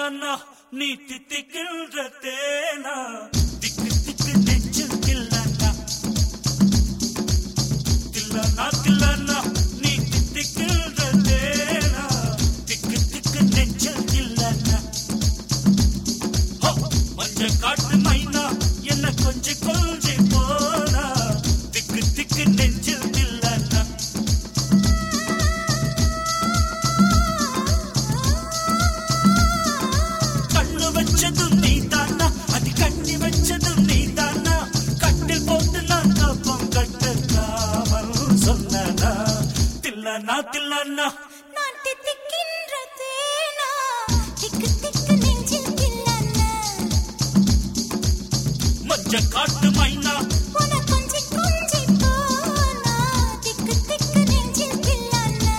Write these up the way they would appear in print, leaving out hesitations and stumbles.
தில்லானா நீ தித்திக்கின்ற தேனா திக்கு திக்கு நெஞ்சில் தில்லானா தில்லானா தில்லானா நீ தித்திக்கின்ற தேனா திக்கு திக்கு நெஞ்சில் தில்லானா மஞ்ச காட்டு மைனா என்ன கொஞ்சி கொஞ்சி போனா திக்கு திக்கு நெஞ்சில் தில்லானா கண்ணு வச்சதும் நீ தானா அது கண்ணி வச்சதும் நீ தானா கட்டில் போட்டு நான் கப்பம் கட்டக்காமல் சொன்னானா தில்லானா தில்லானா நான் தித்திக்கின்ற தேனா திக்கு திக்கு நெஞ்சில் தில்லானா மஞ்ச காட்டு மைனா உன கொஞ்சி கொஞ்சி போனா திக்கு திக்கு நெஞ்சில் தில்லானா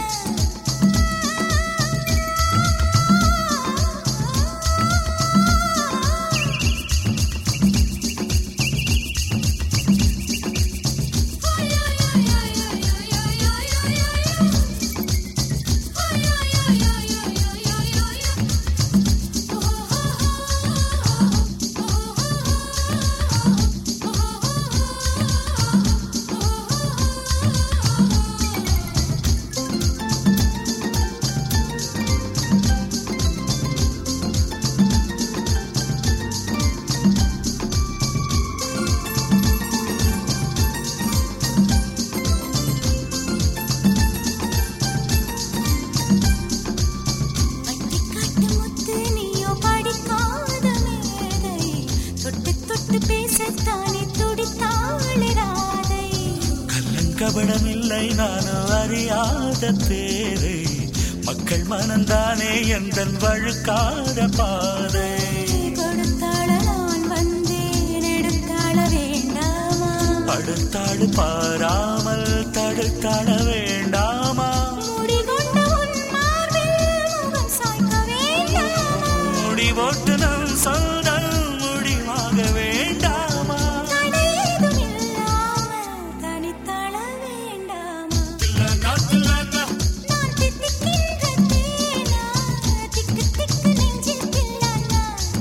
கபடமில்லை நானும் அறியாத தேரை மக்கள் மனந்தானே எந்தன் வழுக்காத பாதை கொடுத்தாள நான் வந்தேன் எடுத்தாள வேண்டாமா அடுத்தாடு பாராமல் தடுத்தாட வேண்டாமா முடிகொண்ட உன் மார்பில் முகம் சாய்க்க வேண்டாமா முடிவோட்டு நம் சொந்தம் முடிவாக வேண்டாமா தடையேதும் இல்லாமல் தனித்தாள வேண்டாமா தில்லானா தில்லானா நான் தித்திக்கின்ற தேனா திக்கு திக்கு நெஞ்சில் தில்லானா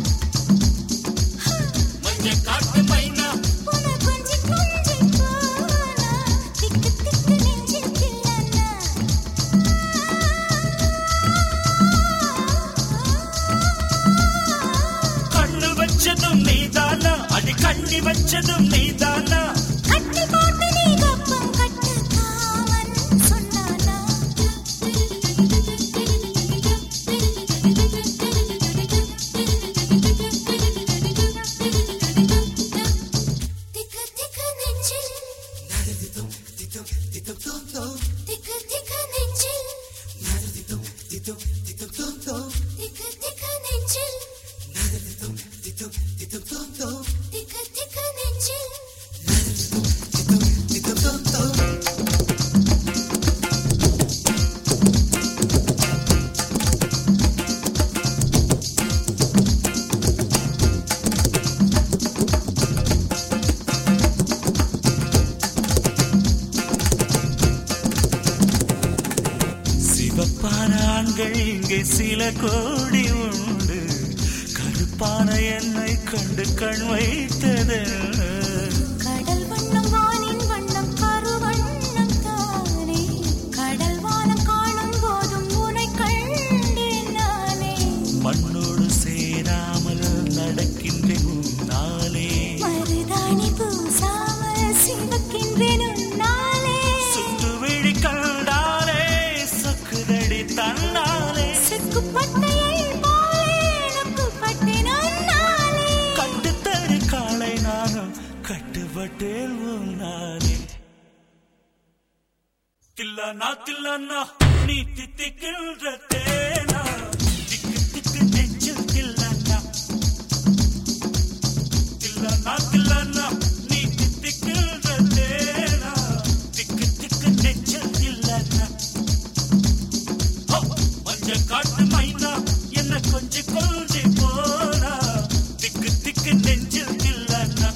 மஞ்ச காட்டு மைனா உன கொஞ்சி கொஞ்சி போனா திக்கு திக்கு நெஞ்சில் தில்லானா கண்ணு வச்சதும் நீதானா அடி கண்ணி வச்சதும் நீதானா கட்டி போட்டு நீ கப்பம் கட்டக்காமன் சொன்னானா திக்கு திக்கு நெஞ்சில் திக்கு திக்கு நெஞ்சில் திக்கு திக்கு நெஞ்சில் திக்கு திக்கு நெஞ்சில் சிவப்பான ஆண்கள் இங்கே சில கோடி உண்டு கருப்பான என்னை கண்டு கண் வைத்தது கடல் வண்ணம் வானின் வண்ணம் கருவண்ணம் தானே கடல் வானம் காணும் போதும் உனை கண்டேன் நானே மண்ணோடு சேராமல் நடக்கின்றேன் உன்னாலே மருதாணி பூசாமல் சிவக்கின்றேன் உன்னாலே சுட்டு விழி கண்டாலே சக்குதடி தன்னாலே செக்குப்பட்டையை போலே நொக்குப்பட்டேன் உன்னாலே கட்டுத்தடி காலை நானும் கட்டுப்பட்டேன் உன்னாலே தில்லானா தில்லானா நீ தித்திக்கின்ற தேனா திக்கு திக்கு நெஞ்சில் தில்லானா தில்லானா தில்லானா நீ தித்திக்கின்ற தேனா திக்கு திக்கு நெஞ்சில் தில்லானா மஞ்ச காட்டு மைனா என்ன கொஞ்சி கொஞ்சி போனா திக்கு திக்கு நெஞ்சில் தில்லானா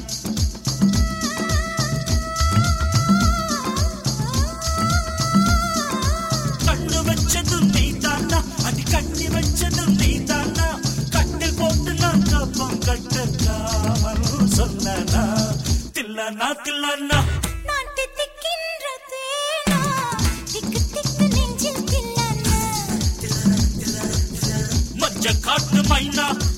கண்ணு வச்சதும் நீ தானா அடி கண்ணி வச்சதும் நீ தானா தில்லானா தில்லானா நான் தித்திக்கின்ற தேனா திக்கு திக்கு நெஞ்சில் தில்லானா மஞ்ச காட்டு மைனா